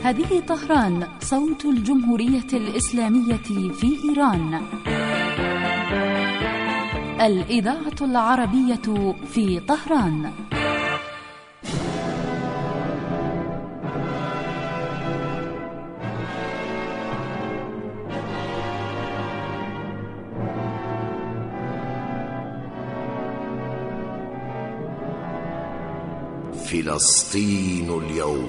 هذه طهران، صوت الجمهورية الإسلامية في إيران. الإذاعة العربية في طهران. فلسطين اليوم.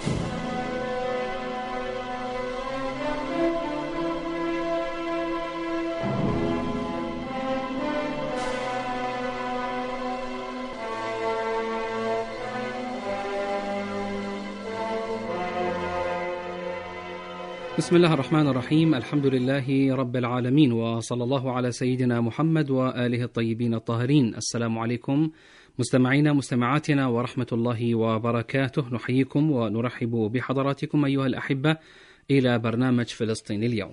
بسم الله الرحمن الرحيم. الحمد لله رب العالمين، وصلى الله على سيدنا محمد وآله الطيبين الطاهرين. السلام عليكم مستمعينا مستمعاتنا ورحمة الله وبركاته. نحييكم ونرحب بحضراتكم أيها الأحبة إلى برنامج فلسطين اليوم.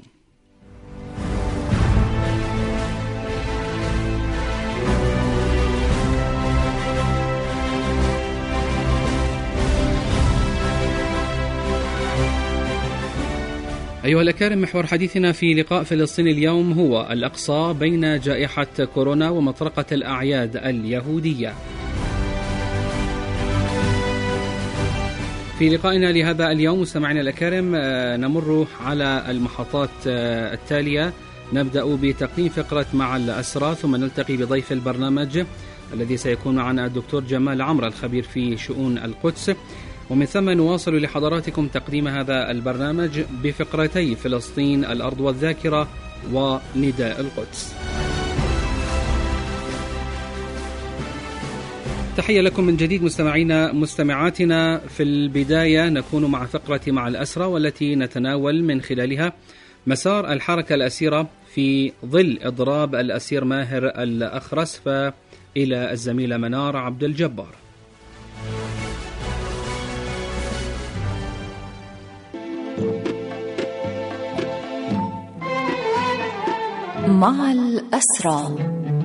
أيها الأكارم، محور حديثنا في لقاء فلسطين اليوم هو الأقصى بين جائحة كورونا ومطرقة الأعياد اليهودية. في لقائنا لهذا اليوم مستمعينا الأكارم نمر على المحطات التالية. نبدأ بتقديم فقرة مع الأسرى، ثم نلتقي بضيف البرنامج الذي سيكون معنا الدكتور جمال عمرو الخبير في شؤون القدس، ومن ثم نواصل لحضراتكم تقديم هذا البرنامج بفقرتي فلسطين الأرض والذاكرة ونداء القدس. تحية لكم من جديد مستمعينا مستمعاتنا. في البداية نكون مع فقرة مع الأسرى، والتي نتناول من خلالها مسار الحركة الأسيرة في ظل إضراب الأسير ماهر الأخرس. فإلى الزميلة منار عبد الجبار. مع الأسرى.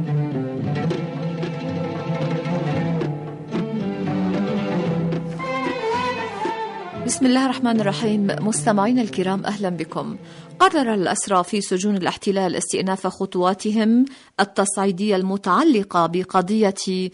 بسم الله الرحمن الرحيم. مستمعينا الكرام، أهلا بكم. قرر الأسرى في سجون الاحتلال استئناف خطواتهم التصعيدية المتعلقة بقضية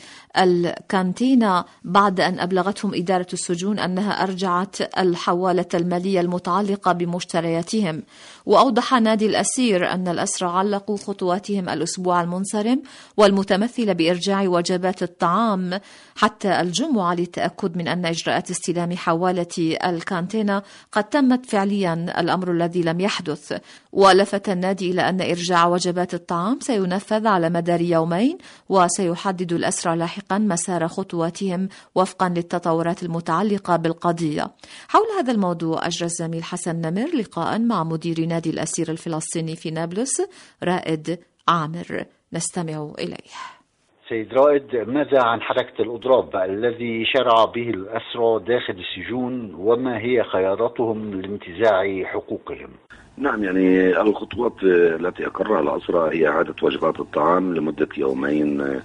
الكانتينا بعد أن أبلغتهم إدارة السجون أنها أرجعت الحوالة المالية المتعلقة بمشترياتهم. وأوضح نادي الأسير أن الأسرى علقوا خطواتهم الأسبوع المنصرم والمتمثلة بإرجاع وجبات الطعام حتى الجمعة للتأكد من أن إجراءات استلام حوالة الكانتينا قد تمت فعليا، الأمر الذي لم يحدث. ولفت النادي إلى أن إرجاع وجبات الطعام سينفذ على مدار يومين، وسيحدد الأسرى لاحقا مسار خطواتهم وفقا للتطورات المتعلقة بالقضية. حول هذا الموضوع أجرى الزميل حسن نمر لقاء مع مدير نادي الأسير الفلسطيني في نابلس رائد عامر، نستمع إليه. سيد رائد، ماذا عن حركة الإضراب الذي شرع به الأسرى داخل السجون، وما هي خياراتهم لانتزاع حقوقهم؟ نعم، يعني الخطوات التي أقرها الأسرى هي إعادة وجبات الطعام لمدة يومين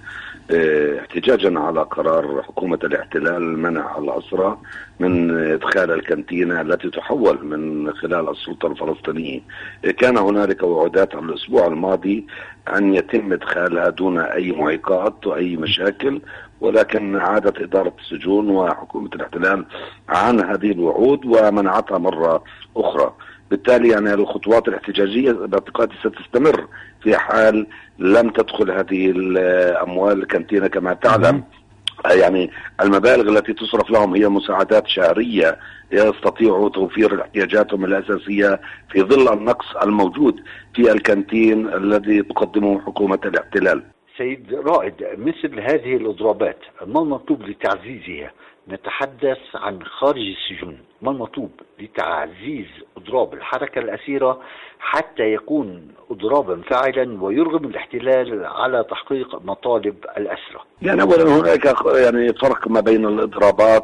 احتجاجا على قرار حكومة الاحتلال منع الأسرى من إدخال الكانتينا التي تحول من خلال السلطة الفلسطينية. كان هنالك وعودات على الأسبوع الماضي أن يتم إدخالها دون أي معيقات وأي مشاكل، ولكن عادت إدارة السجون وحكومة الاحتلال عن هذه الوعود ومنعتها مرة أخرى. بالتالي يعني الخطوات الاحتجاجية باعتقادي ستستمر في حال لم تدخل هذه الأموال الكانتينا. كما تعلم يعني المبالغ التي تصرف لهم هي مساعدات شهرية يستطيعوا توفير احتياجاتهم الأساسية في ظل النقص الموجود في الكانتين الذي تقدمه حكومة الاحتلال. سيد رائد، مثل هذه الإضرابات ما المطلوب لتعزيزها؟ نتحدث عن خارج السجون، ما المطلوب لتعزيز إضراب الحركة الأسيرة حتى يكون إضرابا فاعلا ويرغم الاحتلال على تحقيق مطالب الأسرى؟ يعني أولا هناك يعني فرق ما بين الإضرابات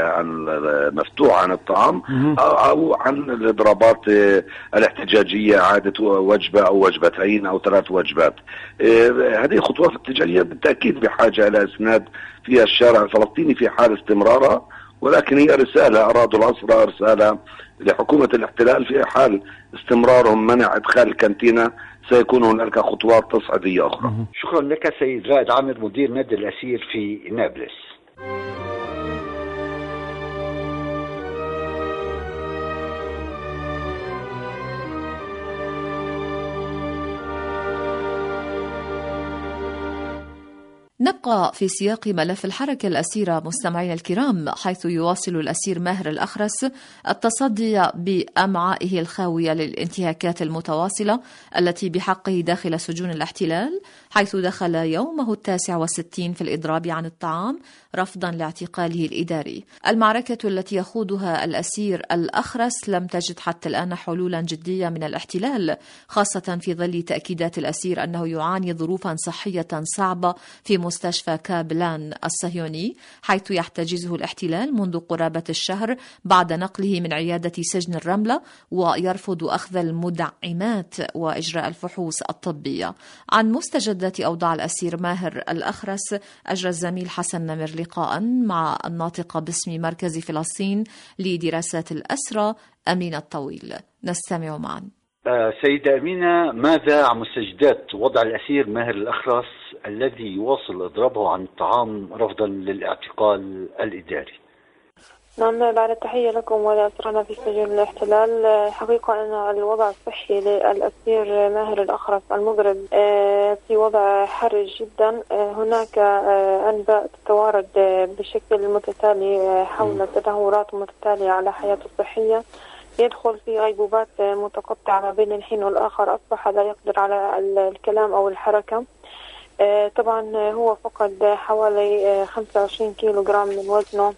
المفتوحة عن الطعام أو عن الإضرابات الاحتجاجية، عادة وجبة أو وجبتين أو 3 وجبات. هذه خطوات احتجاجية بالتأكيد بحاجة إلى إسناد في الشارع الفلسطيني في حال استمرارها، ولكن هي رسالة أرادوا الأسرى، رسالة لحكومة الاحتلال في حال استمرارهم منع إدخال الكانتينا سيكون هناك خطوات تصعيدية أخرى. شكرا لك سيد رائد عامر مدير نادي الأسير في نابلس. نبقى في سياق ملف الحركة الأسيرة مستمعينا الكرام، حيث يواصل الأسير ماهر الأخرس التصدي بأمعائه الخاوية للانتهاكات المتواصلة التي بحقه داخل سجون الاحتلال، حيث دخل يومه 69 في الإضراب عن الطعام رفضا لاعتقاله الإداري. المعركة التي يخوضها الأسير الأخرس لم تجد حتى الآن حلولا جدية من الاحتلال، خاصة في ظل تأكيدات الأسير أنه يعاني ظروفا صحية صعبة في مستشفى كابلان الصهيوني، حيث يحتجزه الاحتلال منذ قرابة الشهر بعد نقله من عيادة سجن الرملة، ويرفض أخذ المدعمات وإجراء الفحوص الطبية. عن مستجدات أوضاع الأسير ماهر الأخرس أجرى الزميل حسن نمر لقاء مع الناطقة باسم مركز فلسطين لدراسات الأسرى أمينة الطويل، نستمع معا. سيدة أمينة، ماذا عن مستجدات وضع الأسير ماهر الأخرس الذي يواصل إضرابه عن الطعام رفضا للاعتقال الإداري؟ نعم، بعد التحية لكم ولأسرنا في سجون الاحتلال. حقيقة أن الوضع الصحي للأسير ماهر الأخرس المضرب في وضع حرج جدا. هناك أنباء تتوارد بشكل متتالي حول تدهورات متتالية على حياته الصحية، يدخل في غيبوبات متقطعة ما بين الحين والآخر، أصبح لا يقدر على الكلام أو الحركة. طبعا هو فقد حوالي 25 كيلو جرام من وزنه،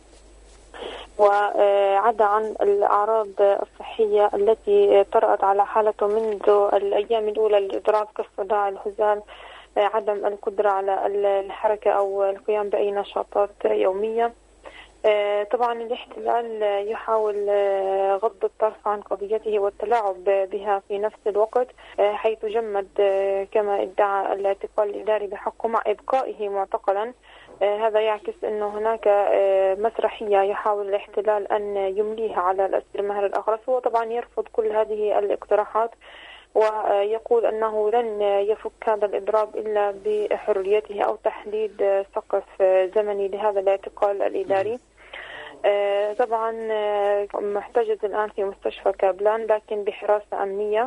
وعدا عن الأعراض الصحية التي طرأت على حالته منذ الأيام الأولى للإضراب كالصداع، الهزال، عدم القدرة على الحركة أو القيام بأي نشاطات يومية. طبعا الاحتلال يحاول غض الطرف عن قضيته والتلاعب بها في نفس الوقت، حيث جمد كما ادعى الاعتقال الإداري بحقه مع إبقائه معتقلا. هذا يعكس أنه هناك مسرحية يحاول الاحتلال أن يمليها على الأسير ماهر الأخرس. هو طبعا يرفض كل هذه الاقتراحات ويقول أنه لن يفك هذا الإضراب إلا بحريته أو تحديد سقف زمني لهذا الاعتقال الإداري. طبعا محتجز الآن في مستشفى كابلان لكن بحراسة أمنية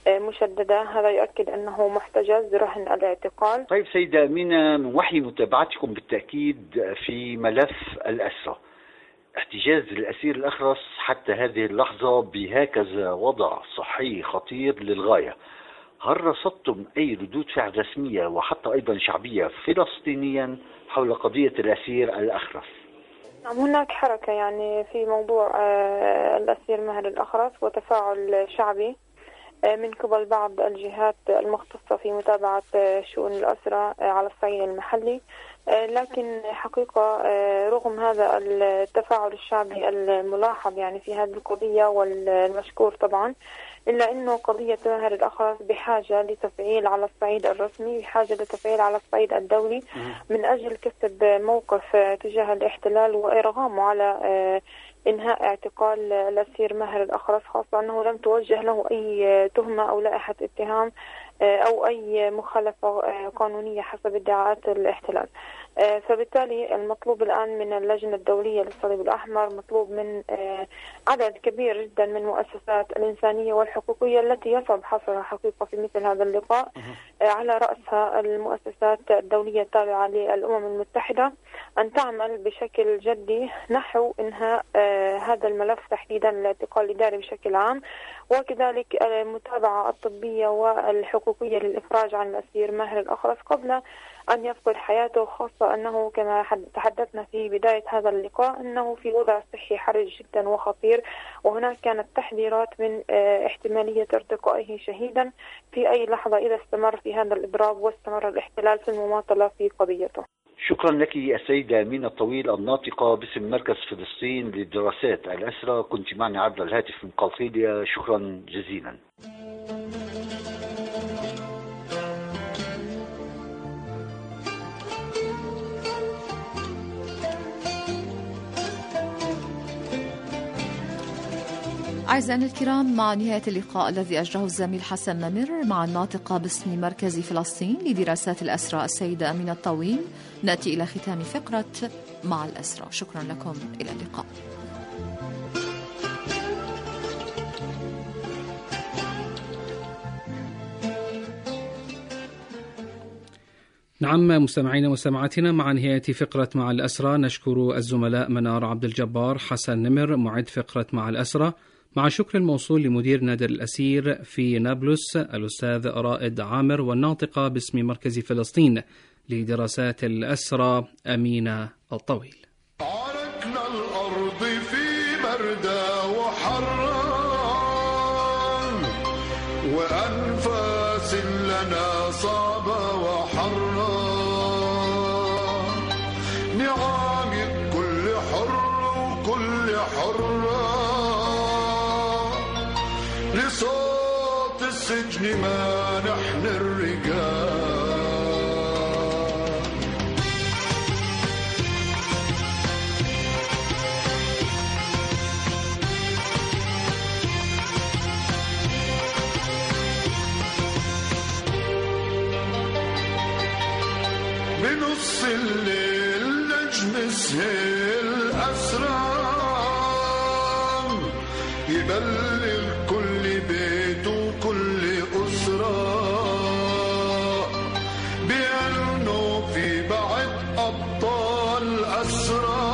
مشددة، هذا يؤكد أنه محتجز رهن الاعتقال. طيب سيدة أمينة، من وحي متابعتكم بالتأكيد في ملف الأسرى، احتجاز الأسير الأخرس حتى هذه اللحظة بهكذا وضع صحي خطير للغاية، هل رصدتم أي ردود فعل رسمية وحتى أيضا شعبية فلسطينيا حول قضية الأسير الأخرس؟ هناك حركة يعني في موضوع الأسير ماهر الأخرس وتفاعل شعبي من قبل بعض الجهات المختصة في متابعة شؤون الأسرى على الصعيد المحلي، لكن حقيقة رغم هذا التفاعل الشعبي الملاحظ يعني في هذه القضية والمشكور طبعا، إلا أنه قضية ماهر الأخرس بحاجة لتفعيل على الصعيد الرسمي، بحاجة لتفعيل على الصعيد الدولي من أجل كسب موقف تجاه الاحتلال وإرغامه على إنهاء اعتقال الأسير ماهر الأخرس، خاصة أنه لم توجه له أي تهمة أو لائحة اتهام أو أي مخالفة قانونية حسب ادعاءات الاحتلال. فبالتالي المطلوب الآن من اللجنة الدولية للصليب الأحمر، مطلوب من عدد كبير جدا من المؤسسات الإنسانية والحقوقية التي يصعب حصرها حقيقة في مثل هذا اللقاء، على رأسها المؤسسات الدولية التابعة للأمم المتحدة، أن تعمل بشكل جدي نحو إنهاء هذا الملف تحديدا الاعتقال الإداري بشكل عام، وكذلك المتابعة الطبية والحقوقية للإفراج عن الأسير ماهر الأخرس قبل أن يفقد حياته، خاصة أنه كما تحدثنا في بداية هذا اللقاء أنه في وضع صحي حرج جدا وخطير، وهناك كانت تحذيرات من احتمالية ارتقائه شهيدا في أي لحظة إذا استمر في هذا الإضراب واستمر الاحتلال في المماطلة في قضيته. شكرا لك السيدة أمينة الطويل الناطقة باسم مركز فلسطين للدراسات الأسرى، كنت معنا عبر الهاتف من قلقيلية، شكرا جزيلا. أعزائنا الكرام، مع نهاية اللقاء الذي أجراه الزميل حسن نمر مع الناطقة باسم مركز فلسطين لدراسات الأسرى السيدة أمينة الطويل، نأتي إلى ختام فقرة مع الأسرى. شكرا لكم، إلى اللقاء. نعم مستمعينا ومستمعاتنا، مع نهاية فقرة مع الأسرى نشكر الزملاء منار عبد الجبار، حسن نمر معد فقرة مع الأسرى، مع شكر الموصول لمدير نادر الأسير في نابلس الأستاذ رائد عامر، والناطقة باسم مركز فلسطين لدراسات الأسرى أمينة الطويل. عرقنا الأرض في بردة وحران، وأنفاس لنا صعبة وحران، نعامة كل حر وكل حرة، لصوت السجن ما نحن الرجال. بنص الليل نجم سهيل أسرار، يبلغ كل بيت وكل أسرة بأنه في بعد أبطال أسرى،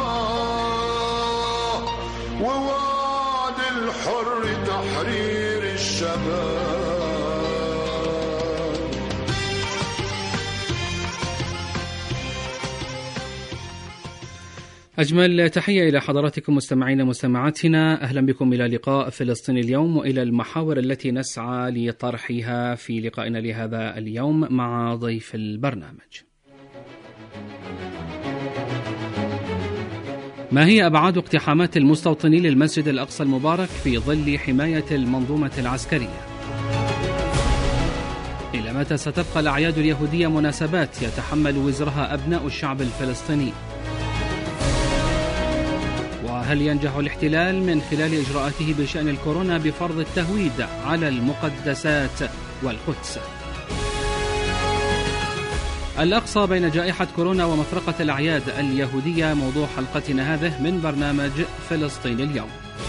ووعد الحر تحرير الشباب. أجمل تحية إلى حضراتكم مستمعينا ومستمعاتنا، أهلا بكم إلى لقاء فلسطين اليوم وإلى المحاور التي نسعى لطرحها في لقائنا لهذا اليوم مع ضيف البرنامج. ما هي أبعاد اقتحامات المستوطنين للمسجد الأقصى المبارك في ظل حماية المنظومة العسكرية؟ إلى متى ستبقى الأعياد اليهودية مناسبات يتحمل وزرها أبناء الشعب الفلسطيني؟ وهل ينجح الاحتلال من خلال إجراءاته بشأن الكورونا بفرض التهويد على المقدسات والقدس؟ الأقصى بين جائحة كورونا ومطرقة الأعياد اليهودية، موضوع حلقتنا هذه من برنامج فلسطين اليوم.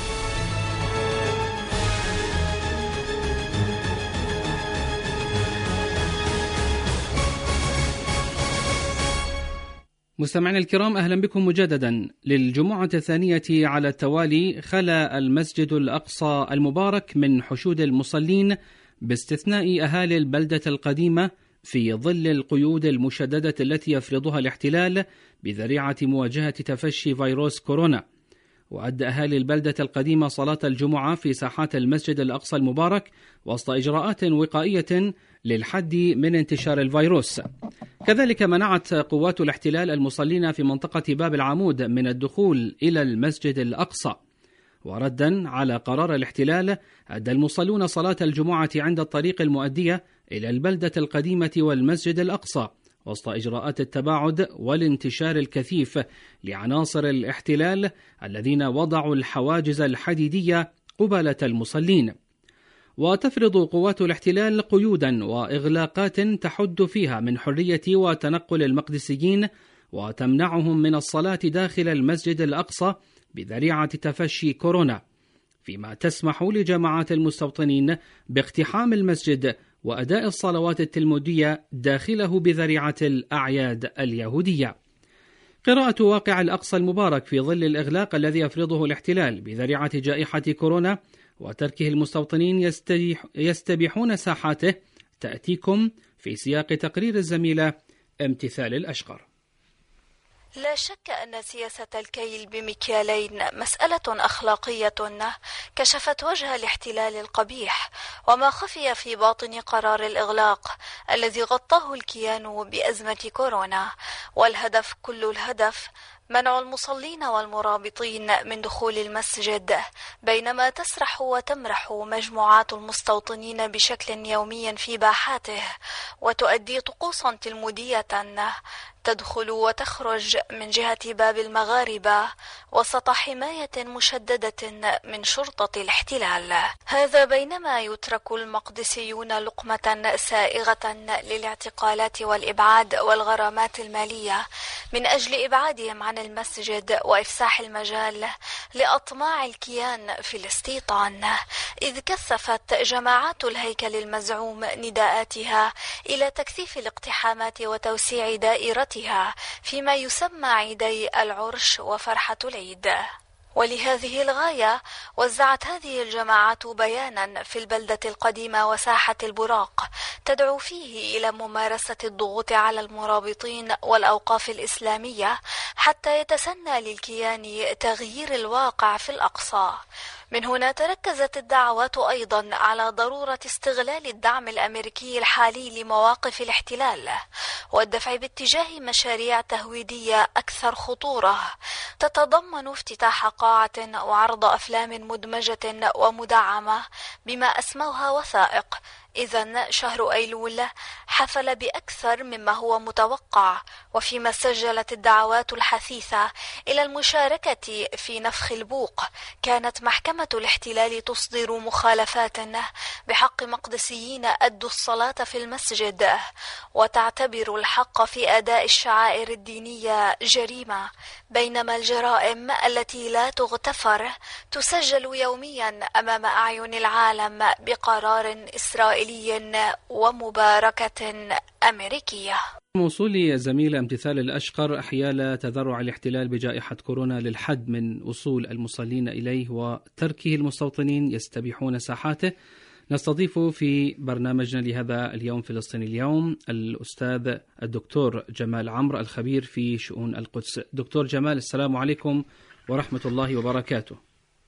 مستمعينا الكرام، أهلا بكم مجددا. للجمعة الثانية على التوالي خلا المسجد الأقصى المبارك من حشود المصلين باستثناء أهالي البلدة القديمة في ظل القيود المشددة التي يفرضها الاحتلال بذريعة مواجهة تفشي فيروس كورونا. وأدى أهالي البلدة القديمة صلاة الجمعة في ساحات المسجد الأقصى المبارك وسط إجراءات وقائية للحد من انتشار الفيروس. كذلك منعت قوات الاحتلال المصلين في منطقة باب العمود من الدخول إلى المسجد الأقصى. وردا على قرار الاحتلال، أدى المصلون صلاة الجمعة عند الطريق المؤدية إلى البلدة القديمة والمسجد الأقصى وسط إجراءات التباعد والانتشار الكثيف لعناصر الاحتلال الذين وضعوا الحواجز الحديدية قبالة المصلين. وتفرض قوات الاحتلال قيودا وإغلاقات تحد فيها من حرية وتنقل المقدسيين وتمنعهم من الصلاة داخل المسجد الأقصى بذريعة تفشي كورونا، فيما تسمح لجماعات المستوطنين باقتحام المسجد وأداء الصلوات التلمودية داخله بذريعة الأعياد اليهودية. قراءة واقع الأقصى المبارك في ظل الإغلاق الذي يفرضه الاحتلال بذريعة جائحة كورونا وتركه المستوطنين يستبيحون ساحاته تأتيكم في سياق تقرير الزميلة امتثال الأشقر. لا شك أن سياسة الكيل بمكيالين مسألة أخلاقية كشفت وجه الاحتلال القبيح وما خفي في باطن قرار الإغلاق الذي غطاه الكيان بأزمة كورونا، والهدف كل الهدف منع المصلين والمرابطين من دخول المسجد، بينما تسرح وتمرح مجموعات المستوطنين بشكل يومي في باحاته، وتؤدي طقوسا تلمودية تدخل وتخرج من جهة باب المغاربة وسط حماية مشددة من شرطة الاحتلال. هذا بينما يترك المقدسيون لقمة سائغة للاعتقالات والإبعاد والغرامات المالية من أجل إبعادهم عن المسجد وإفساح المجال لأطماع الكيان في الاستيطان، إذ كثفت جماعات الهيكل المزعوم نداءاتها إلى تكثيف الاقتحامات وتوسيع دائرتها فيما يسمى عيدي العرش وفرحة العيد. ولهذه الغاية وزعت هذه الجماعات بيانا في البلدة القديمة وساحة البراق تدعو فيه إلى ممارسة الضغوط على المرابطين والأوقاف الإسلامية حتى يتسنى للكيان تغيير الواقع في الأقصى. من هنا تركزت الدعوات أيضا على ضرورة استغلال الدعم الأمريكي الحالي لمواقف الاحتلال والدفع باتجاه مشاريع تهويدية أكثر خطورة تتضمن افتتاح قاعة وعرض أفلام مدمجة ومدعمة بما أسموها وثائق. إذن شهر أيلول حفل بأكثر مما هو متوقع، وفيما سجلت الدعوات الحثيثة إلى المشاركة في نفخ البوق كانت محكمة الاحتلال تصدر مخالفات بحق مقدسيين أدوا الصلاة في المسجد، وتعتبر الحق في أداء الشعائر الدينية جريمة، بينما الجرائم التي لا تغتفر تسجل يوميا أمام أعين العالم بقرار إسرائيلي ومباركة أمريكية. موصول زميل امتثال الأشقر حيال تذرع الاحتلال بجائحة كورونا للحد من وصول المصلين إليه وتركه المستوطنين يستبيحون ساحاته، نستضيف في برنامجنا لهذا اليوم فلسطين اليوم الأستاذ الدكتور جمال عمرو الخبير في شؤون القدس. دكتور جمال، السلام عليكم ورحمة الله وبركاته.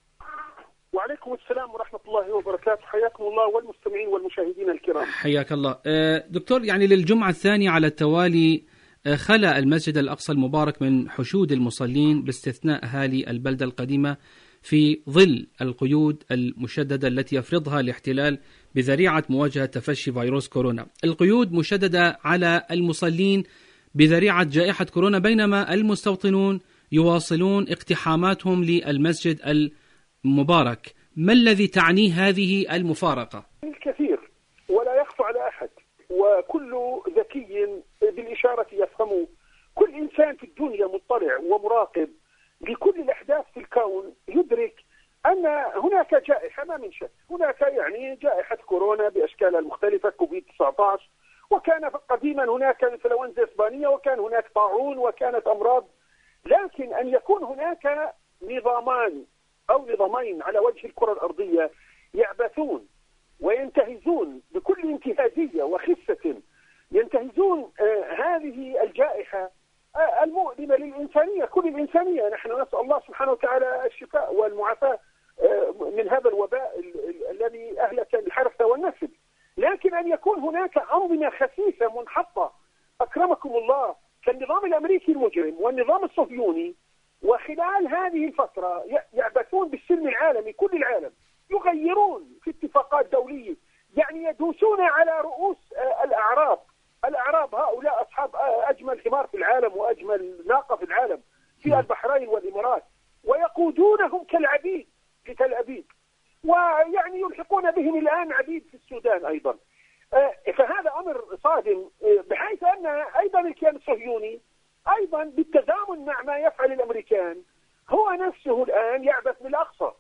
وعليكم السلام ورحمة الله وبركاته، حياكم الله والمستمعين والمشاهدين الكرام. حياك الله. دكتور، يعني للجمعة الثانية على التوالي خلى المسجد الأقصى المبارك من حشود المصلين باستثناء أهالي البلدة القديمة في ظل القيود المشددة التي يفرضها الاحتلال بذريعة مواجهة تفشي فيروس كورونا. القيود مشددة على المصلين بذريعة جائحة كورونا، بينما المستوطنون يواصلون اقتحاماتهم للمسجد المبارك. ما الذي تعنيه هذه المفارقة؟ الكثير ولا يخفى على أحد، وكل ذكي بالإشارة يفهم. كل إنسان في الدنيا مطلع ومراقب لكل الأحداث في الكون يدرك أن هناك جائحة، ما من شك، هناك يعني جائحة كورونا بأشكالها المختلفة، كوفيد-19، وكان قديما هناك انفلونزا إسبانية، وكان هناك طاعون، وكانت أمراض. لكن أن يكون هناك نظامان أو نظامين على وجه الكرة الأرضية يعبثون وينتهزون بكل انتهازية وخسة، ينتهزون هذه الجائحة المؤلمة للإنسانية، كل الإنسانية. نحن نسأل الله سبحانه وتعالى الشفاء والمعافاة من هذا الوباء الذي أهلك الحرث والنسل. لكن أن يكون هناك أنظمة خسيسة منحطة أكرمكم الله كالنظام الأمريكي المجرم والنظام الصهيوني، وخلال هذه الفترة يعبثون بالسلم العالمي، كل العالم يغيرون في اتفاقات دولية، يعني يدوسون على رؤوس الأعراب هؤلاء أصحاب أجمل حمار في العالم وأجمل ناقة في العالم في البحرين والإمارات، ويقودونهم كالعبيد في تل أبيب، ويعني يلحقون بهم الآن عبيد في السودان أيضا. فهذا أمر صادم، بحيث أن أيضا الكيان الصهيوني أيضا بالتزامن مع ما يفعل الأمريكان هو نفسه الآن يعبث بالأقصى،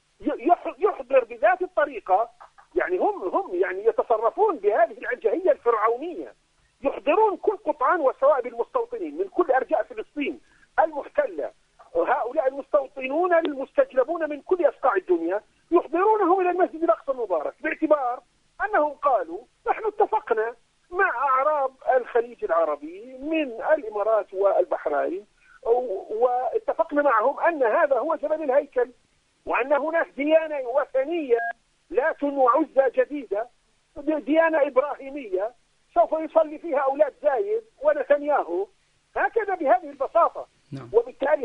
يحضر بذات الطريقة. يعني هم يعني يتصرفون بهذه العنجهية الفرعونية، يحضرون كل قطعان وسوائب المستوطنين من كل أرجاء فلسطين المحتلة، هؤلاء المستوطنون المستجلبون من كل أصقاع الدنيا، يحضرونهم إلى المسجد الأقصى المبارك، باعتبار أنهم قالوا نحن اتفقنا مع أعراب الخليج العربي من الإمارات والبحرين، واتفقنا معهم أن هذا هو جبل الهيكل، وأن هناك ديانة وثنية لات وعزى جديدة، ديانة إبراهيمية سوف يصلي فيها أولاد زايد ونتنياهو، هكذا بهذه البساطة. وبالتالي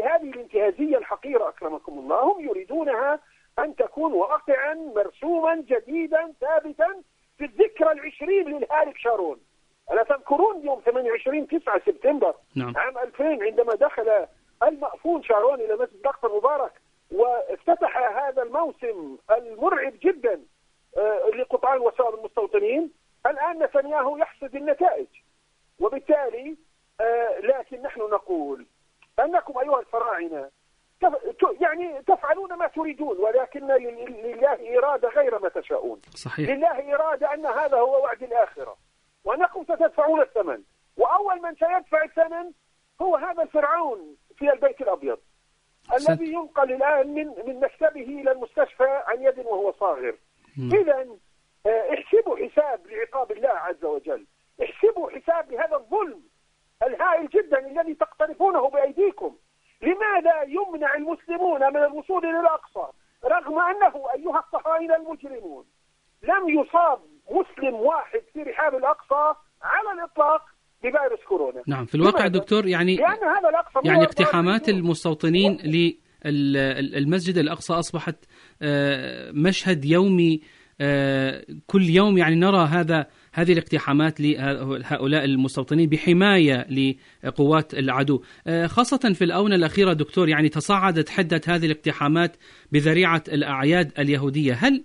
9 سبتمبر عام 2000 عندما دخل المأفون شارون إلى مسجد الأقصى المبارك وافتتح هذا الموسم المرعب جدا لقطاع وسائل المستوطنين. الآن نتنياهو يحصد النتائج، وبالتالي لكن نحن نقول أنكم أيها الفراعنة يعني تفعلون ما تريدون، ولكن لله إرادة غير ما تشاءون. صحيح. لله إرادة أن هذا هو وعد الآخرة، وأنكم ستدفعون الثمن، وأول من سيدفع الثمن هو هذا الفرعون في البيت الأبيض الذي ينقل الآن من مكتبه إلى المستشفى عن يد وهو صاغر. إذا احسبوا حساب لعقاب الله عز وجل، احسبوا حساب لهذا الظلم الهائل جدا الذي تقترفونه بأيديكم. لماذا يمنع المسلمون من الوصول إلى الأقصى رغم أنه أيها الصهاينة المجرمون لم يصاب مسلم واحد في رحاب الأقصى على الإطلاق بفيروس كورونا؟ نعم، في الواقع دكتور يعني اقتحامات المستوطنين للمسجد الأقصى أصبحت مشهد يومي، كل يوم يعني نرى هذه الاقتحامات لهؤلاء المستوطنين بحماية لقوات العدو، خاصة في الآونة الأخيرة دكتور. يعني تصاعدت حدة هذه الاقتحامات بذريعة الأعياد اليهودية. هل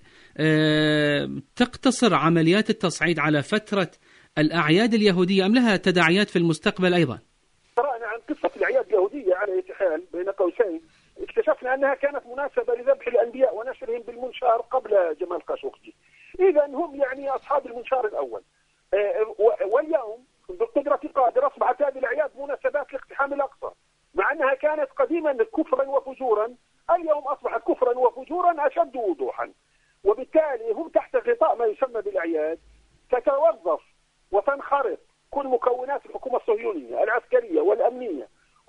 تقتصر عمليات التصعيد على فترة الأعياد اليهودية أم لها تداعيات في المستقبل أيضا؟ قرأنا عن قصة الأعياد اليهودية على أي حال بين قوسين، اكتشفنا أنها كانت مناسبة لذبح الأنبياء ونشرهم بالمنشار قبل جمال خاشقجي. إذا هم يعني أصحاب المنشار الأول، واليوم بالقدرة قادر أصبحت هذه الأعياد مناسبات لاقتحام الأقصى، مع أنها كانت قديما كفرا وفجورا، اليوم أصبحت كفرا وفجورا أشد وضوحا. وبالتالي هم تحت غطاء ما يسمى بالأعياد تتوظف وتنخرط كل مكونات الحكومة الصهيونية العسكرية والأمنية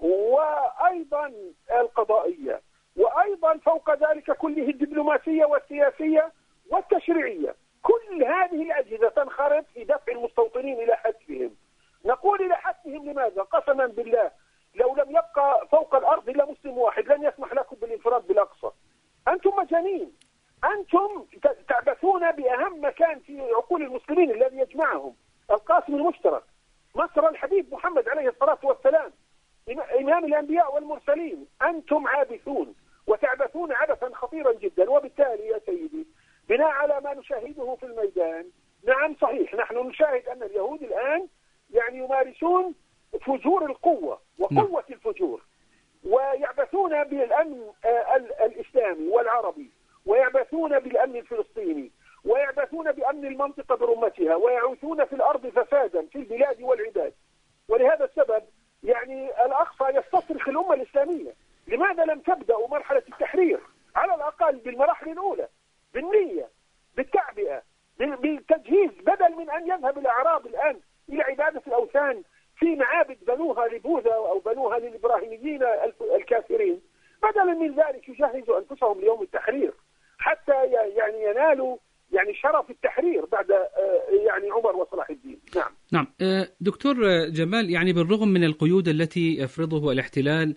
وأيضا القضائية، وأيضا فوق ذلك كله الدبلوماسية والسياسية والتشريعية. كل هذه الأجهزة تنخرط في دفع المستوطنين إلى حتفهم. نقول إلى حتفهم لماذا؟ قسما بالله لو لم يبقى فوق الأرض إلا مسلم واحد لن يسمح لكم بالانفراد بالأقصى. أنتم مجانين، أنتم تعبثون بأهم مكان في عقول المسلمين الذي يجمعهم، القاسم المشترك، مصر الحبيب محمد عليه الصلاة والسلام، إمام الأنبياء والمرسلين. أنتم عابثون وتعبثون عبثا خطيرا جدا. وبالتالي يا سيدي بناء على ما نشاهده في الميدان، نعم صحيح نحن نشاهد أن اليهود الآن يعني يمارسون فجور القوة وقوة الفجور، ويعبثون بالأمن الإسلامي والعربي، ويعبثون بالأمن الفلسطيني، ويعبثون بأمن المنطقة برمتها، ويعوثون في الأرض فسادا في البلاد والعباد. ولهذا السبب يعني الأقصى يستصرخ الأمة الإسلامية، لماذا لم تبدأوا مرحلة التحرير على الأقل بالمراحل الأولى، بالنية، بالتعبئة، بالتجهيز، بدل من أن يذهب الأعراب الآن إلى عبادة الأوثان في معابد بنوها لبوذا أو بنوها للإبراهيميين الكافرين. بدلا من ذلك يجهزوا أنفسهم ليوم التحرير حتى يعني ينالوا يعني شرف التحرير بعد يعني عمر وصلاح الدين. نعم دكتور جمال، يعني بالرغم من القيود التي يفرضه الاحتلال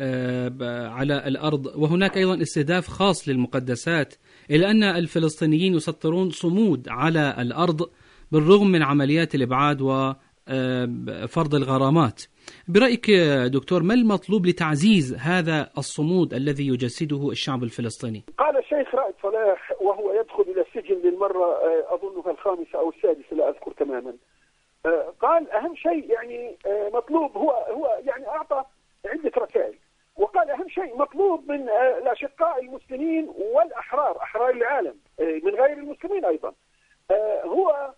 على الأرض، وهناك أيضا استهداف خاص للمقدسات، إلا أن الفلسطينيين يسطرون صمود على الأرض بالرغم من عمليات الإبعاد وفرض الغرامات. برأيك دكتور ما المطلوب لتعزيز هذا الصمود الذي يجسده الشعب الفلسطيني؟ قال الشيخ رائد صلاح وهو يدخل إلى السجن للمرة أظنها الخامسة أو السادسة لا أذكر تماما، قال أهم شيء يعني مطلوب هو يعني أعطى عدة رسائل، وقال أهم شيء مطلوب من الأشقاء المسلمين والأحرار، أحرار العالم من غير المسلمين أيضا، هو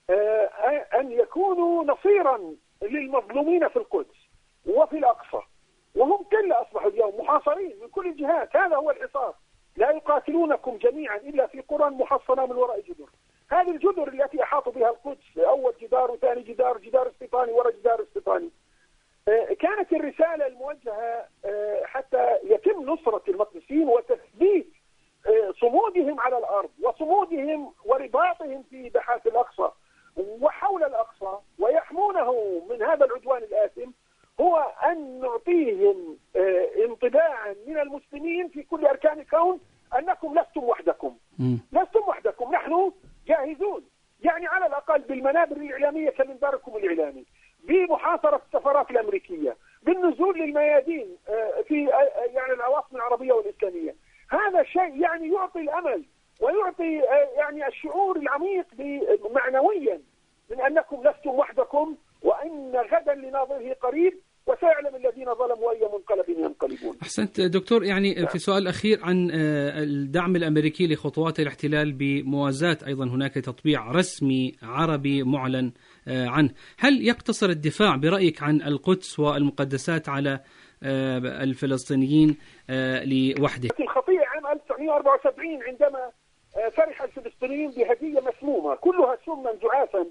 أن يكونوا نصيرا للمظلومين في القدس وفي الأقصى، وهم كلا أصبحوا اليوم محاصرين من كل الجهات. هذا هو الحصار، لا يقاتلونكم جميعا إلا في قرى محصنة من وراء جدر. هذه الجدر التي أحاطوا بها القدس، أول جدار وثاني جدار، جدار استيطاني وراء جدار استيطاني. كانت الرسالة الموجهة حتى يتم نصرة المقدسيين وتثبيت صمودهم على الأرض وصمودهم ورباطهم في باحات الأقصى وحول الأقصى ويحمونه من هذا العدوان الآثم، هو أن نعطيهم انطباعا من المسلمين في كل أركان الكون أنكم لستم وحدكم، لستم وحدكم، نحن جاهزون، يعني على الأقل بالمنابر الإعلامية كمنبركم الإعلامي، بمحاصرة السفارات الاستخبارات الأمريكية بالنزول للميادين في يعني العواصم العربية والإسلامية. هذا شيء يعني يعطي الأمل ويعطي يعني الشعور العميق معنويا من أنكم لستم وحدكم، وأن غدا لناظره قريب، وسيعلم الذين ظلموا أي منقلب ينقلبون. أحسنت دكتور. يعني في سؤال أخير عن الدعم الأمريكي لخطوات الاحتلال بموازاة أيضا هناك تطبيع رسمي عربي معلن عنه، هل يقتصر الدفاع برأيك عن القدس والمقدسات على الفلسطينيين لوحده؟ الخطيئة عام 1974 عندما فرح الفلسطينيين بهدية مسمومة كلها سما جعافا،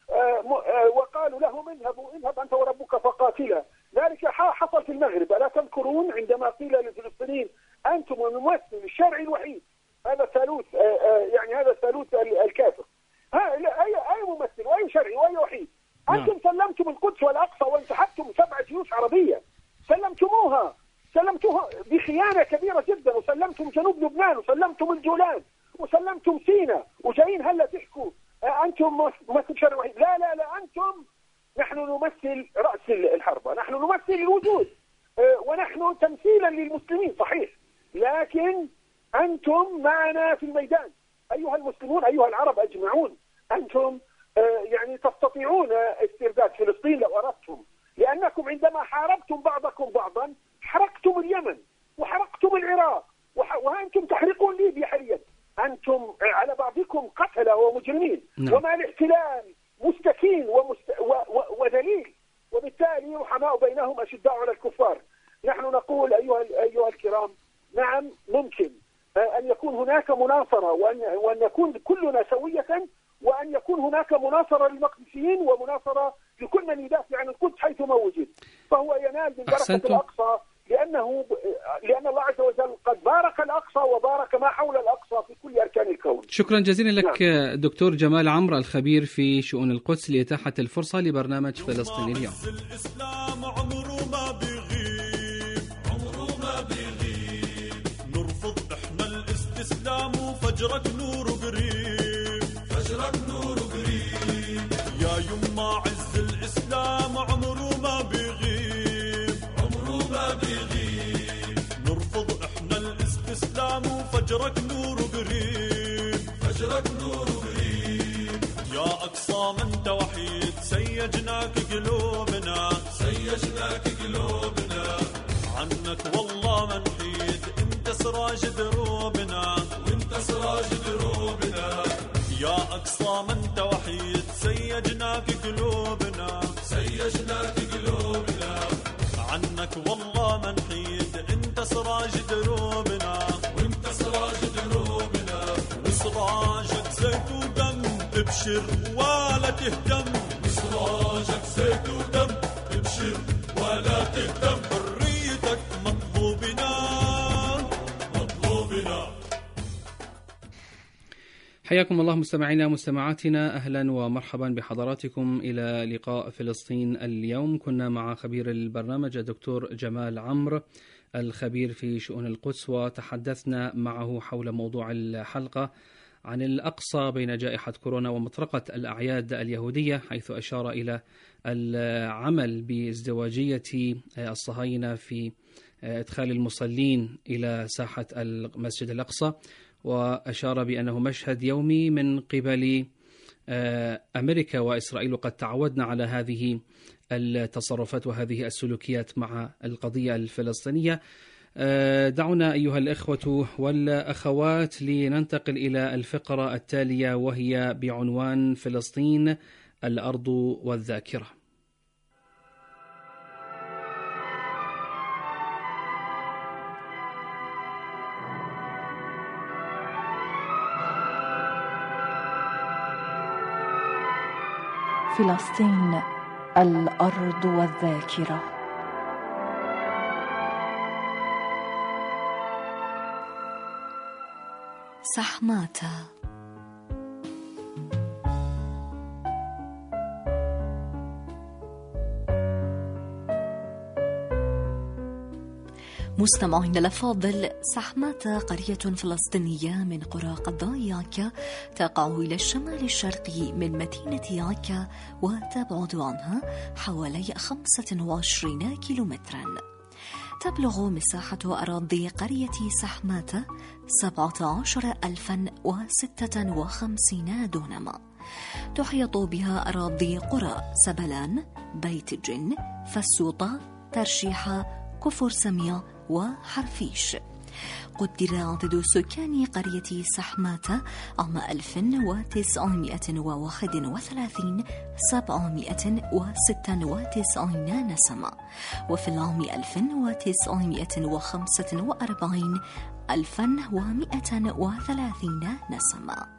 وقالوا لهم اذهب أنت وربك فقاتلا. ذلك حصل في المغرب، ألا تذكرون عندما قيل للفلسطينيين أنتم الممثل الشرعي الوحيد، هذا الثالوث يعني هذا الثالوث الكافر، أي ممثل وأي شرعي وأي وحيد، أنتم سلمتم القدس والأقصى وانسحبتم 7 جيوش عربية، سلمتوها بخيانة كبيرة جدا، وسلمتم جنوب لبنان وسلمتم الجولان وسلمتم سيناء، وجايين هلا تحكوا أنتم ممثل شرعي وحيد. لا أنتم، نحن نمثل رأس الحربة، نحن نمثل الوجود، ونحن تمثيلا للمسلمين صحيح، لكن أنتم معنا في الميدان أيها المسلمون أيها العرب أجمعون. أنتم يعني تستطيعون استرداد فلسطين لو أردتم، لأنكم عندما حاربتم بعضكم بعضا حرقتم اليمن وحرقتم العراق، وأنتم تحرقون ليبيا حاليا. أنتم على بعضكم قتلة ومجرمين، ومع الاحتلال مستكين وذليل، وبالتالي رحماء بينهم أشداء على الكفار. نحن نقول أيها الكرام، نعم ممكن أن يكون هناك مناصرة، وأن نكون كلنا سوية، وأن يكون هناك مناصرة للمقدسيين ومناصرة لكل من يدافع عن القدس حيثما وجد، فهو ينال من بركة الأقصى، لأن الله عز وجل قد بارك الأقصى وبارك ما حول الأقصى في كل أركان الكون. شكرا جزيلا لك دكتور جمال عمرو الخبير في شؤون القدس لإتاحة الفرصة لبرنامج فلسطين اليوم. الإسلام عمره ما بيغيب، نرفض إحنا الاستسلام، وفجرك نور قريب، يا يما عز الإسلام عمره ما بيغيب، نرفض إحنا الاستسلام، وفجرك نور قريب، يا أقصى من أنت وحيد، سيجناك قلوبنا، عنك والله ما نحيد، انت سراج دروبنا، يا أقصى من أنت وحيد، سيجناك قلوبنا، عنك والله ما نحيد، انت سراج دروبنا، وسراجك زيت ودم، ابشر ولا تهتم، سراجك زيت ودم، ابشر ولا تهتم، حريتك مطلوبنا. حياكم الله مستمعينا مستمعاتنا، أهلا ومرحبا بحضراتكم إلى لقاء فلسطين اليوم. كنا مع خبير البرنامج الدكتور جمال عمرو الخبير في شؤون القدس، وتحدثنا معه حول موضوع الحلقة عن الأقصى بين جائحة كورونا ومطرقة الأعياد اليهودية، حيث أشار إلى العمل بازدواجية الصهاينة في إدخال المصلين إلى ساحة المسجد الأقصى، وأشار بأنه مشهد يومي من قبل أمريكا وإسرائيل، وقد تعودنا على هذه التصرفات وهذه السلوكيات مع القضية الفلسطينية. دعونا أيها الإخوة والأخوات لننتقل إلى الفقرة التالية، وهي بعنوان فلسطين الأرض والذاكرة. فلسطين الأرض والذاكرة. سحماتا. مستمعين الأفاضل، سحماتة قرية فلسطينية من قرى قضاء عكا تقع إلى الشمال الشرقي من مدينة عكا وتبعد عنها حوالي 25 كيلومترا. تبلغ مساحة أراضي قرية سحماتة 17,056 دونما. تحيط بها أراضي قرى سبلان، بيت الجن، فسوطة، ترشيحة، كفر سمية وحرفيش. قدر عدد سكان قرية سحماتة عام 1931 796 نسمة، وفي العام 1945 1130 نسمة.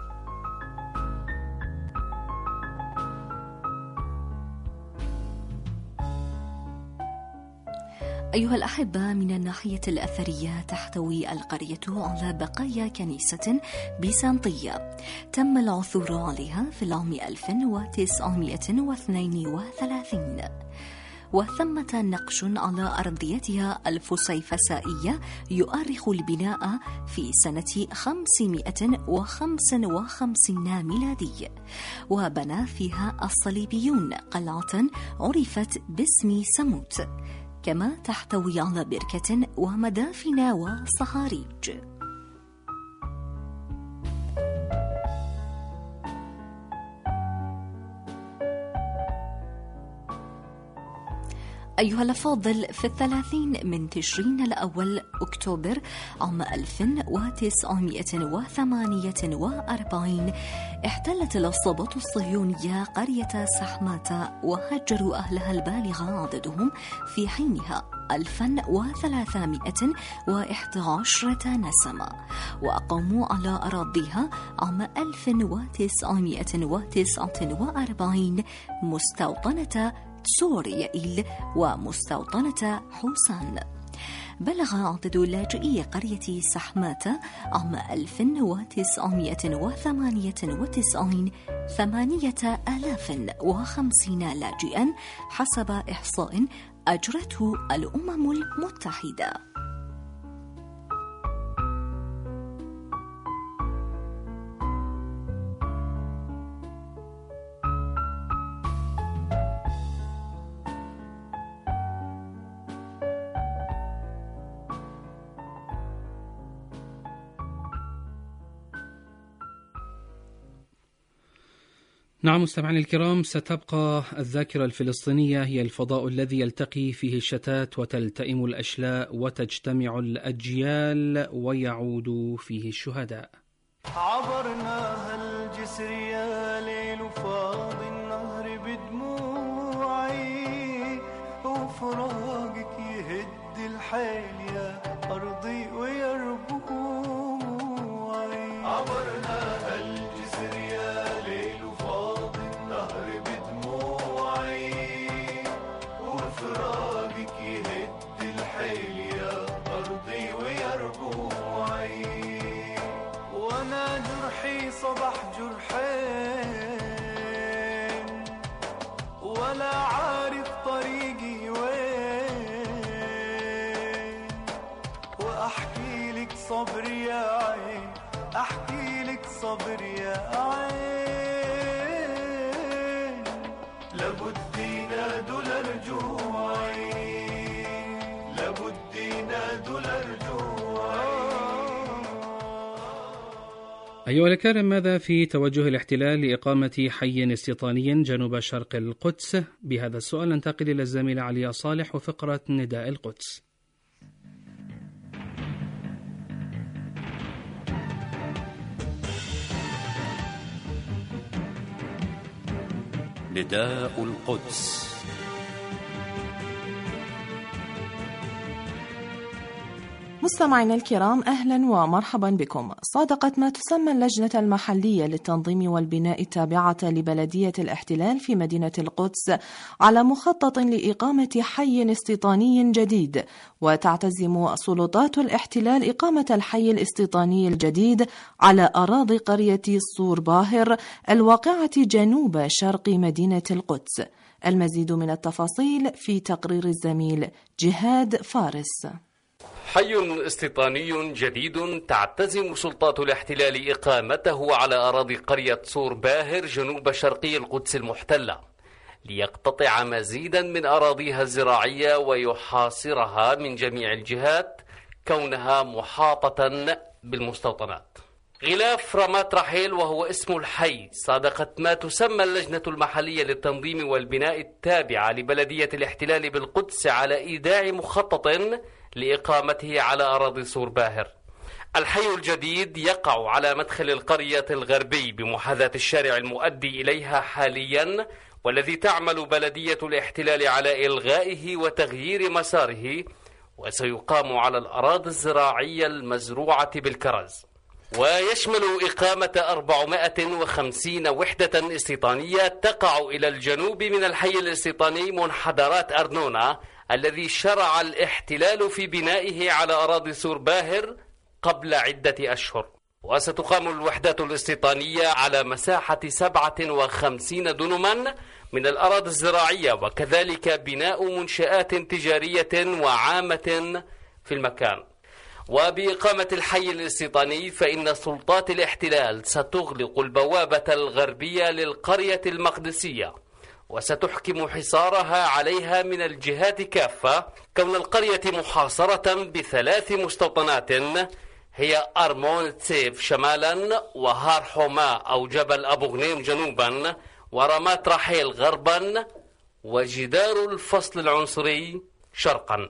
أيها الأحبة، من الناحية الأثرية تحتوي القرية على بقايا كنيسة بيزنطية تم العثور عليها في العام 1932، وثمة نقش على أرضيتها الفسيفسائية يؤرخ البناء في سنة 555 ميلادي، وبنى فيها الصليبيون قلعة عرفت باسم سموت، كما تحتوي على بركة ومدافن وصهاريج. أيها الأفاضل، في 30 من تشرين الأول أكتوبر عام 1948 احتلت العصابات الصهيونية قرية سحماتة وهجروا أهلها البالغ عددهم في حينها 1311 نسمة، وأقاموا على أراضيها عام 1949 مستوطنة سوريائيل ومستوطنة حوسان. بلغ عدد لاجئي قرية سحماتة عام 1998 8,050 لاجئا حسب إحصاء أجرته الأمم المتحدة. نعم مستمعينا الكرام، ستبقى الذاكرة الفلسطينية هي الفضاء الذي يلتقي فيه الشتات وتلتئم الأشلاء وتجتمع الأجيال ويعود فيه الشهداء. عبرناها الجسر يا ليل فاض النهر بدموعي، وفراقك يهد الحيل يا أرضي ويربوعي. عبرناها الجسر يا ليل فاض النهر بدموعي، وفراقك يهد الحيل يا أرضي ويربوعي. وانا جرحي صبح جرحين، ولا عارف طريقي وين، واحكي لك صبر يا عين، احكي لك صبر يا عين. لابد ينادوا لرجوعي، لابد ينادوا لرجوعي. أيها الكرام، ماذا في توجه الاحتلال لإقامة حي استيطاني جنوب شرق القدس؟ بهذا السؤال ننتقل إلى الزميلة عليا صالح وفقرة نداء القدس. نداء القدس. مستمعينا الكرام، أهلا ومرحبا بكم. صادقت ما تسمى اللجنة المحلية للتنظيم والبناء التابعة لبلدية الاحتلال في مدينة القدس على مخطط لإقامة حي استيطاني جديد، وتعتزم سلطات الاحتلال إقامة الحي الاستيطاني الجديد على أراضي قرية صور باهر الواقعة جنوب شرق مدينة القدس. المزيد من التفاصيل في تقرير الزميل جهاد فارس. حي استيطاني جديد تعتزم سلطات الاحتلال إقامته على أراضي قرية صور باهر جنوب شرقي القدس المحتلة، ليقتطع مزيدا من أراضيها الزراعية ويحاصرها من جميع الجهات كونها محاطة بالمستوطنات. غلاف رامات رحيل وهو اسم الحي صادقت ما تسمى اللجنة المحلية للتنظيم والبناء التابعة لبلدية الاحتلال بالقدس على إيداع مخطط لإقامته على أراضي صور باهر. الحي الجديد يقع على مدخل القرية الغربي بمحاذاة الشارع المؤدي إليها حاليا، والذي تعمل بلدية الاحتلال على إلغائه وتغيير مساره، وسيقام على الأراضي الزراعية المزروعة بالكرز. ويشمل إقامة 450 وحدة استيطانية تقع إلى الجنوب من الحي الاستيطاني منحدرات أرنونة الذي شرع الاحتلال في بنائه على أراضي صور باهر قبل عدة أشهر. وستقام الوحدات الاستيطانية على مساحة 57 دنما من الأراضي الزراعية، وكذلك بناء منشآت تجارية وعامة في المكان. وبإقامة الحي الاستيطاني فإن سلطات الاحتلال ستغلق البوابة الغربية للقرية المقدسية، وستحكم حصارها عليها من الجهات كافة، كون القرية محاصرة ب3 مستوطنات هي أرمون تسيف شمالا، وهار حوما أو جبل أبو غنيم جنوبا، ورامات رحيل غربا، وجدار الفصل العنصري شرقا.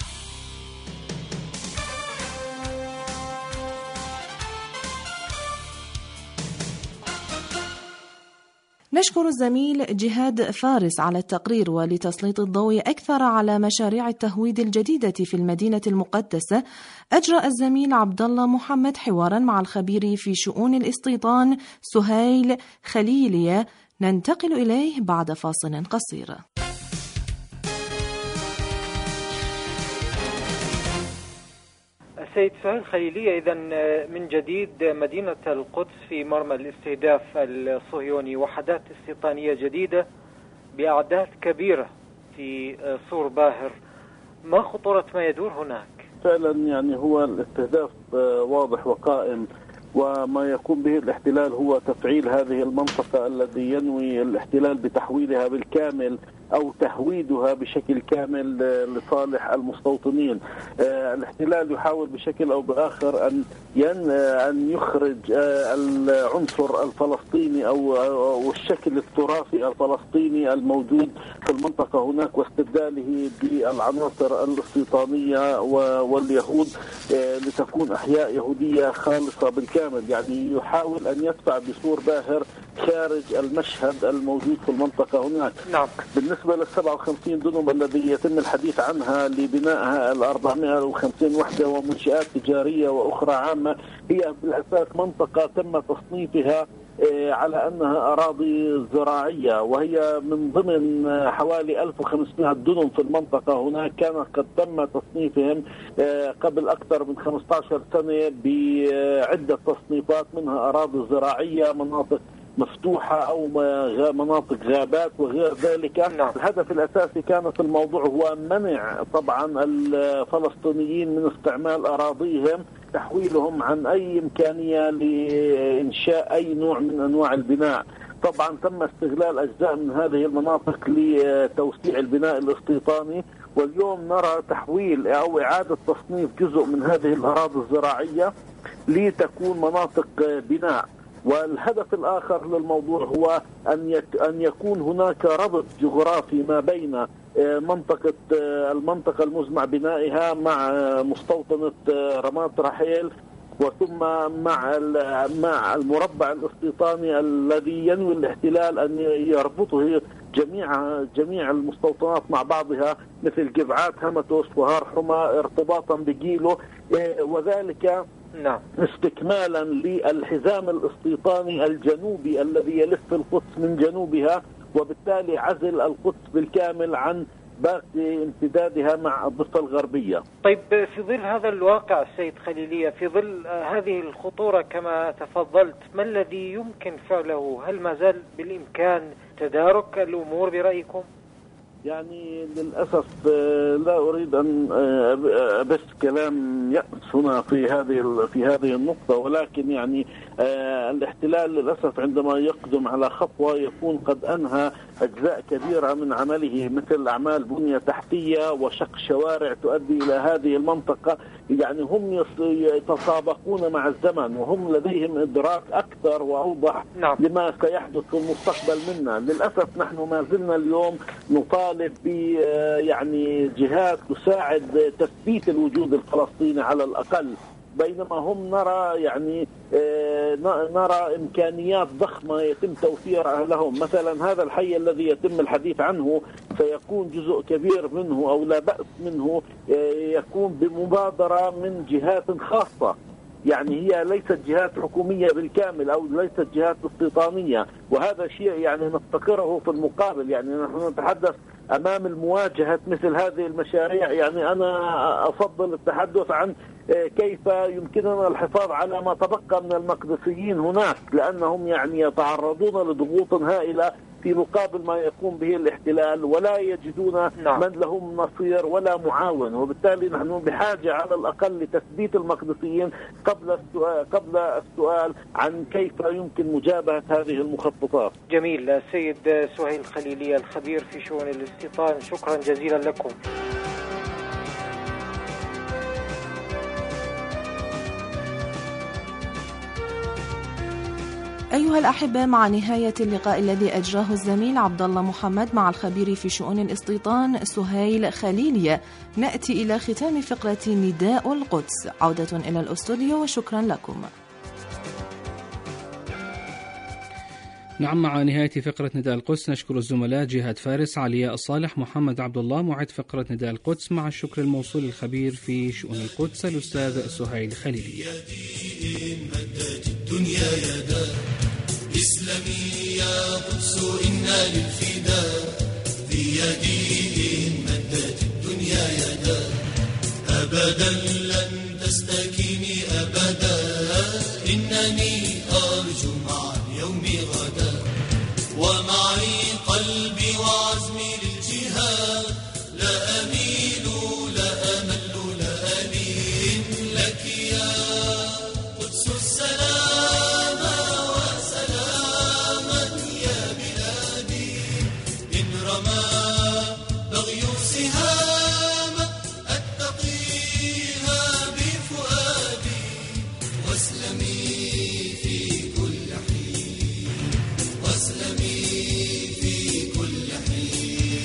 نشكر الزميل جهاد فارس على التقرير. ولتسليط الضوء أكثر على مشاريع التهويد الجديدة في المدينة المقدسة، أجرى الزميل عبد الله محمد حوارا مع الخبير في شؤون الاستيطان سهيل خليلية، ننتقل إليه بعد فاصل قصير. سيد سهيل خليلية، إذن من جديد مدينة القدس في مرمى الاستهداف الصهيوني، وحدات استيطانية جديدة بأعداد كبيرة في صور باهر، ما خطورة ما يدور هناك؟ فعلا يعني هو الاستهداف واضح وقائم، وما يقوم به الاحتلال هو تفعيل هذه المنطقة الذي ينوي الاحتلال بتحويلها بالكامل أو تهويدها بشكل كامل لصالح المستوطنين. الاحتلال يحاول بشكل أو بآخر أن يخرج العنصر الفلسطيني أو الشكل التراثي الفلسطيني الموجود في المنطقة هناك، واستبداله بالعناصر الاستيطانية واليهود لتكون أحياء يهودية خالصة بالكامل. يعني يحاول أن يدفع بصور باهر خارج المشهد الموجود في المنطقة هناك. نعم. بالنسبة لل 57 دنم الذي يتم الحديث عنها لبنائها ال 450 وحدة ومنشآت تجارية وأخرى عامة، هي بالأساس منطقة تم تصنيفها على أنها أراضي زراعية، وهي من ضمن حوالي 1500 دنم في المنطقة هناك كانت قد تم تصنيفهم قبل أكثر من 15 سنة بعدة تصنيفات، منها أراضي زراعية، مناطق مفتوحة أو مناطق غابات وغير ذلك. الهدف الأساسي كان في الموضوع هو منع طبعا الفلسطينيين من استعمال أراضيهم، تحويلهم عن أي إمكانية لإنشاء أي نوع من أنواع البناء. طبعا تم استغلال أجزاء من هذه المناطق لتوسيع البناء الاستيطاني، واليوم نرى تحويل أو إعادة تصنيف جزء من هذه الأراضي الزراعية لتكون مناطق بناء. والهدف الآخر للموضوع هو أن يكون هناك ربط جغرافي ما بين المنطقة المزمع بنائها مع مستوطنة رامات رحيل، وثم مع المربع الاستيطاني الذي ينوي الاحتلال أن يربطه جميع المستوطنات مع بعضها، مثل جبعات همتوس وهار حما ارتباطا بجيلو، وذلك استكمالا للحزام الاستيطاني الجنوبي الذي يلف القدس من جنوبها، وبالتالي عزل القدس بالكامل عن باقي امتدادها مع الضفة الغربية. طيب، في ظل هذا الواقع سيد خليلية، في ظل هذه الخطورة كما تفضلت، ما الذي يمكن فعله؟ هل ما زال بالإمكان تدارك الأمور برأيكم؟ يعني للأسف لا أريد أن أبث كلام يأس هنا في هذه النقطة، ولكن يعني الاحتلال للأسف عندما يقدم على خطوة يكون قد أنهى أجزاء كبيرة من عمله، مثل أعمال بنية تحتية وشق شوارع تؤدي إلى هذه المنطقة. يعني هم يتسابقون مع الزمن وهم لديهم إدراك أكثر وأوضح لما سيحدث في المستقبل منا. للأسف نحن ما زلنا اليوم نطالب ب يعني جهات تساعد تثبيت الوجود الفلسطيني على الأقل، بينما هم نرى إمكانيات ضخمة يتم توفيرها لهم. مثلا هذا الحي الذي يتم الحديث عنه سيكون جزء كبير منه أو لا بأس منه يكون بمبادرة من جهات خاصة، يعني هي ليست جهات حكومية بالكامل أو ليست جهات استيطانية، وهذا شيء يعني نفتقره في المقابل. يعني نحن نتحدث أمام المواجهة مثل هذه المشاريع، يعني أنا أفضل التحدث عن كيف يمكننا الحفاظ على ما تبقى من المقدسيين هناك، لأنهم يعني يتعرضون لضغوط هائلة في مقابل ما يقوم به الاحتلال، ولا يجدون من لهم نصير ولا معاون، وبالتالي نحن بحاجة على الأقل لتثبيت المقدسيين قبل السؤال عن كيف يمكن مجابهة هذه المخططات. جميل. السيد سهيل خليلي الخبير في شؤون الاستيطان، شكرا جزيلا لكم. أيها الأحبة، مع نهاية اللقاء الذي أجراه الزميل عبد الله محمد مع الخبير في شؤون الاستيطان سهيل خليلي، نأتي إلى ختام فقرة نداء القدس. عودة إلى الأستوديو وشكرا لكم. نعم، مع نهاية فقرة نداء القدس نشكر الزملاء جهاد فارس، علياء الصالح، محمد عبد الله معد فقرة نداء القدس، مع الشكر الموصول للخبير في شؤون القدس الأستاذ سهيل خليلي. الدنيا يا دار إسلامي يا قدس إنا للفداء في يدي مدت الدنيا يا دار أبدا لن تستكيني أبدا إنني أرجو مع اليوم غدا ومعي قلبي وعزمي للجهاد لا أميل لا أمل لا ألين لك يا قدس السلام وسلاما يا بلادي إن رمى بغي سهام أتقيها بفؤادي واسلمي في كل حين واسلمي في كل حين.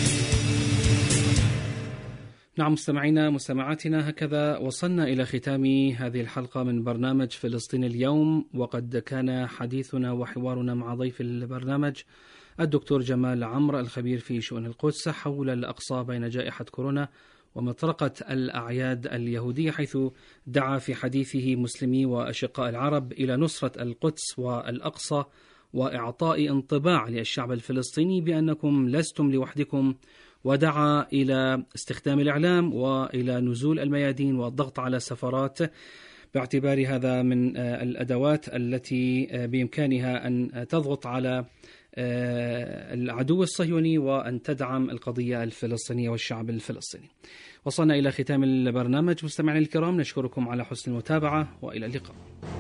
نعم مستمعينا مستمعاتنا، هكذا وصلنا إلى ختام هذه الحلقة من برنامج فلسطين اليوم، وقد كان حديثنا وحوارنا مع ضيف البرنامج الدكتور جمال عمرو الخبير في شؤون القدس حول الأقصى بين جائحة كورونا ومطرقة الأعياد اليهودية، حيث دعا في حديثه مسلمي وأشقاء العرب إلى نصرة القدس والأقصى وإعطاء انطباع للشعب الفلسطيني بأنكم لستم لوحدكم، ودعا إلى استخدام الإعلام وإلى نزول الميادين والضغط على السفارات باعتبار هذا من الأدوات التي بإمكانها أن تضغط على العدو الصهيوني وأن تدعم القضية الفلسطينية والشعب الفلسطيني. وصلنا إلى ختام البرنامج. مستمعينا الكرام، نشكركم على حسن المتابعة وإلى اللقاء.